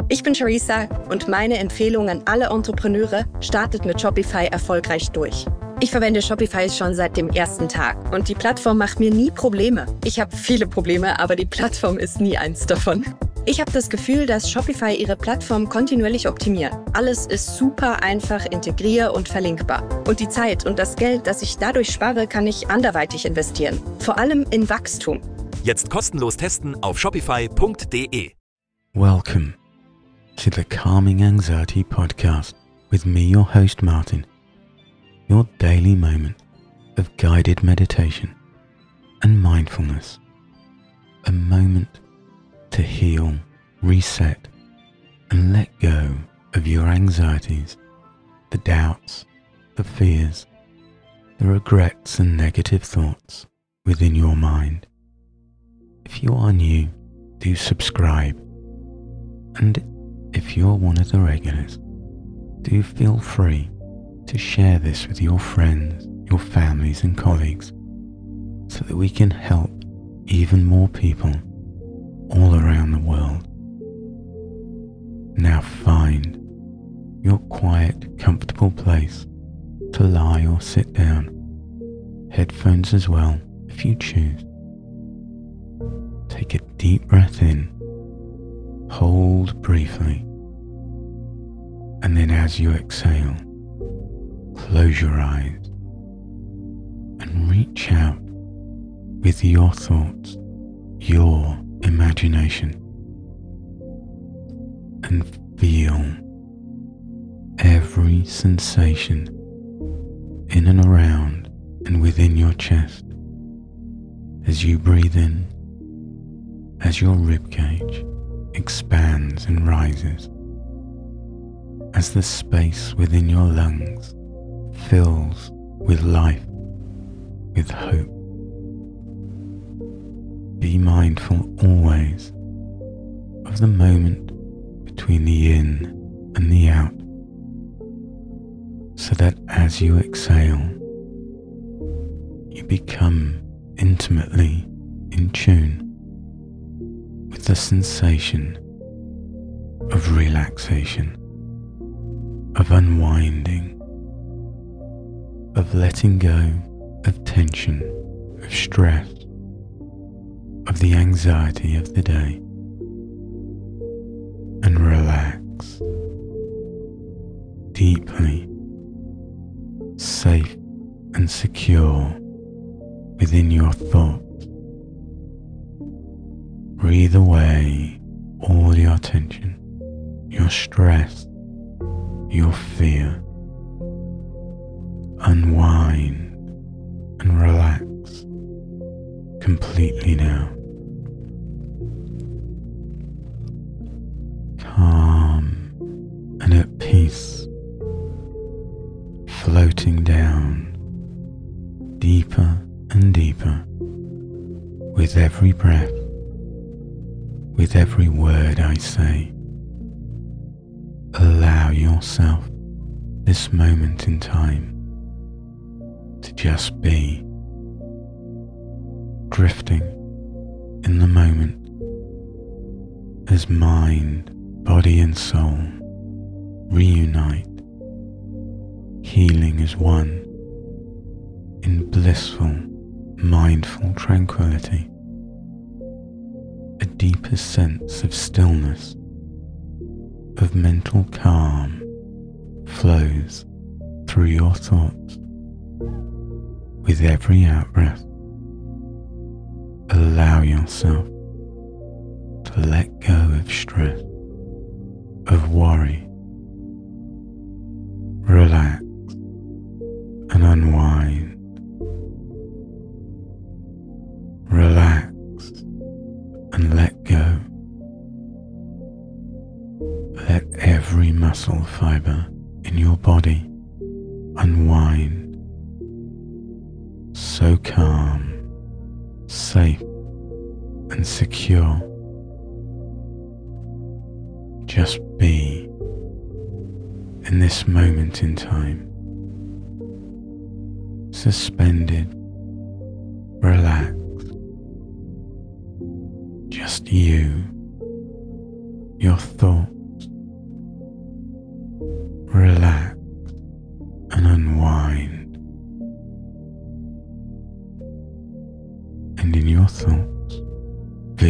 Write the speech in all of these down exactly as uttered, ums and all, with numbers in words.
Ich bin Charissa und meine Empfehlung an alle Entrepreneure: startet mit Shopify erfolgreich durch. Ich verwende Shopify schon seit dem ersten Tag und die Plattform macht mir nie Probleme. Ich habe viele Probleme, aber die Plattform ist nie eins davon. Ich habe das Gefühl, dass Shopify ihre Plattform kontinuierlich optimiert. Alles ist super einfach integrier- und verlinkbar. Und die Zeit und das Geld, das ich dadurch spare, kann ich anderweitig investieren. Vor allem in Wachstum. Jetzt kostenlos testen auf shopify punkt de. Welcome to the Calming Anxiety Podcast with me, your host Martin. Your daily moment of guided meditation and mindfulness. A moment to heal, reset, and let go of your anxieties, the doubts, the fears, the regrets and negative thoughts within your mind. If you are new, do subscribe. And if you're one of the regulars, do feel free to share this with your friends, your families and colleagues, so that we can help even more people all around the world. Now find your quiet, comfortable place to lie or sit down, headphones as well if you choose. Take a deep breath in, hold briefly, and then as you exhale, close your eyes and reach out with your thoughts, your imagination, and feel every sensation in and around and within your chest as you breathe in, as your ribcage expands and rises, as the space within your lungs fills with life, with hope. Be mindful always of the moment between the in and the out, so that as you exhale, you become intimately in tune with the sensation of relaxation, of unwinding, of letting go of tension, of stress, of the anxiety of the day, and relax deeply, safe and secure within your thoughts. Breathe away all your tension, your stress, your fear. Unwind and relax completely now. Calm and at peace, floating down deeper and deeper with every breath, with every word I say. Allow yourself this moment in time to just be, drifting in the moment as mind, body and soul reunite, healing as one in blissful, mindful tranquility. A deeper sense of stillness, of mental calm flows through your thoughts. With every out-breath, allow yourself to let go of stress, of worry. Relax and unwind. Relax and let go. Let every muscle fiber in your body unwind. So calm, safe and secure. Just be in this moment in time, suspended, relaxed, just you, your thoughts,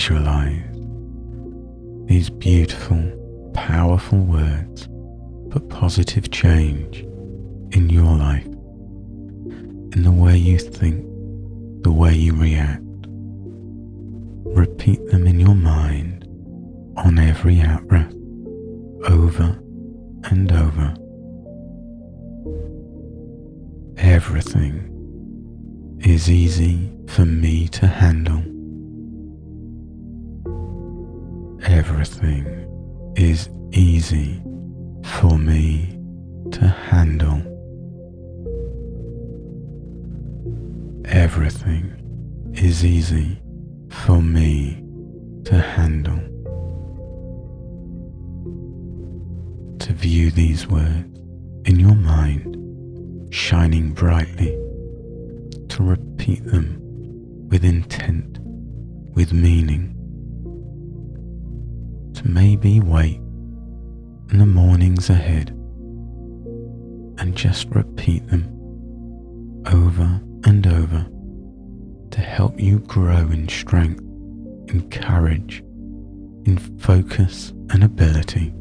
visualize these beautiful, powerful words for positive change in your life, in the way you think, the way you react. Repeat them in your mind on every out-breath, over and over. Everything is easy for me to handle. Everything is easy for me to handle. Everything is easy for me to handle. To view these words in your mind shining brightly, to repeat them with intent, with meaning, to maybe wait in the mornings ahead and just repeat them over and over to help you grow in strength, in courage, in focus and ability.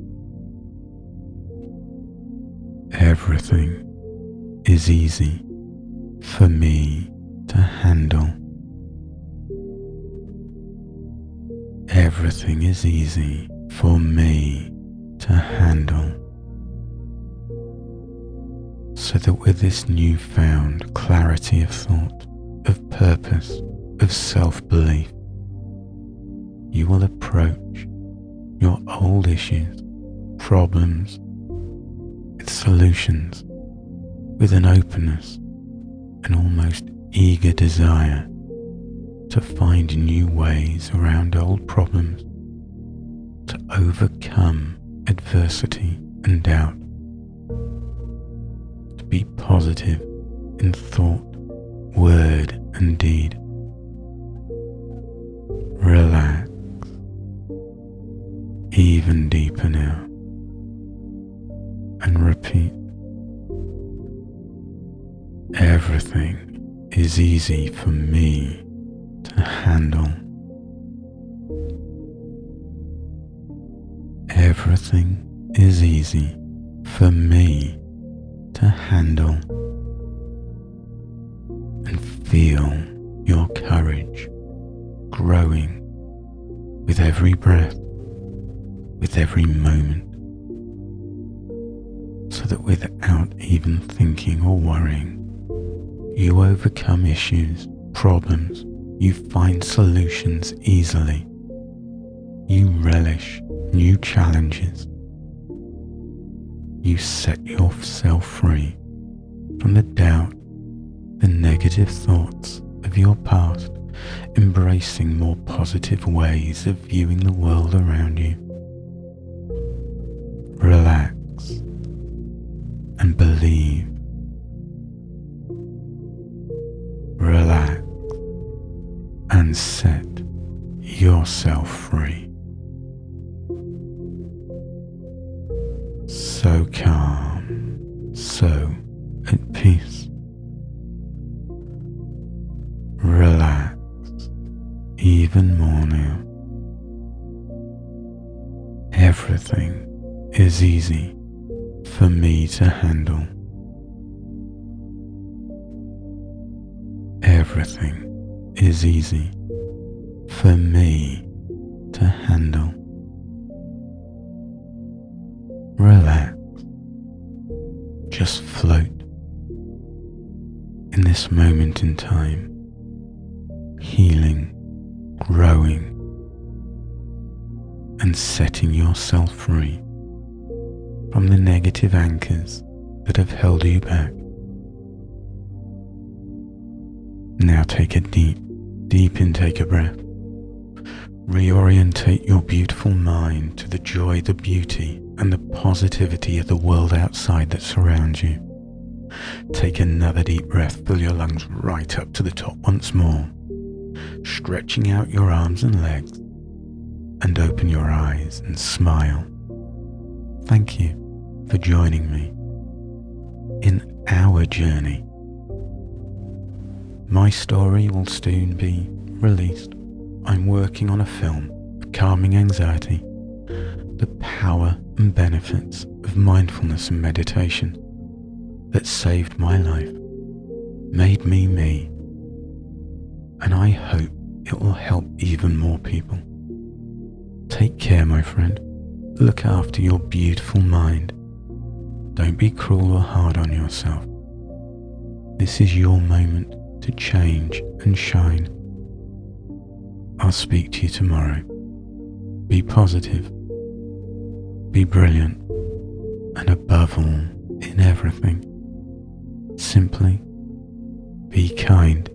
Everything is easy for me to handle. Everything is easy for me to handle. So that with this newfound clarity of thought, of purpose, of self-belief, you will approach your old issues, problems, with solutions, with an openness, an almost eager desire to find new ways around old problems, to overcome adversity and doubt, to be positive in thought, word and deed. Relax even deeper now and repeat. Everything is easy for me to handle. Everything is easy for me to handle. And feel your courage growing with every breath, with every moment, so that without even thinking or worrying, you overcome issues, problems, you find solutions easily. You relish new challenges. You set yourself free from the doubt, the negative thoughts of your past, embracing more positive ways of viewing the world around you. Relax and believe. Relax and set yourself free. So calm, so at peace. Relax even more now. Everything is easy for me to handle. Everything is easy for me to handle. Relax. Just float in this moment in time, healing, growing, and setting yourself free from the negative anchors that have held you back. Now take a deep, deep intake of breath. Reorientate your beautiful mind to the joy, the beauty, and the positivity of the world outside that surrounds you. Take another deep breath, fill your lungs right up to the top once more, stretching out your arms and legs, and open your eyes and smile. Thank you for joining me in our journey. My story will soon be released I'm working on a film of calming anxiety, the power and benefits of mindfulness and meditation that saved my life, made me me, and I hope it will help even more people. Take care, my friend. Look after your beautiful mind. Don't be cruel or hard on yourself. This is your moment to change and shine. I'll speak to you tomorrow. Be positive. Be brilliant. And above all, in everything, simply be kind.